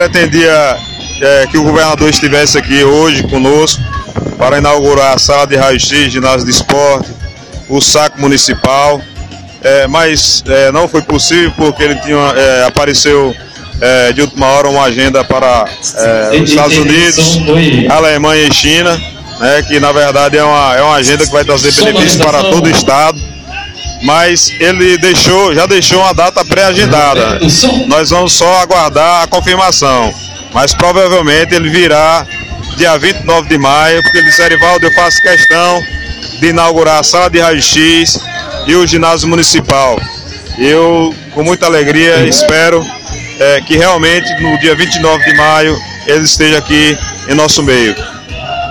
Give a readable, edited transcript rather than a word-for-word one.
Pretendia que o governador estivesse aqui hoje conosco para inaugurar a sala de raio-x, ginásio de esporte, o saco municipal, mas não foi possível porque ele apareceu de última hora uma agenda para os Estados Unidos, Alemanha e China, né, que na verdade é uma agenda que vai trazer benefícios para todo o estado. Mas ele já deixou uma data pré-agendada. Nós vamos só aguardar a confirmação. Mas provavelmente ele virá dia 29 de maio, porque ele disse: Erivaldo, eu faço questão de inaugurar a sala de raio-x e o ginásio municipal. Eu, com muita alegria, espero que realmente no dia 29 de maio ele esteja aqui em nosso meio.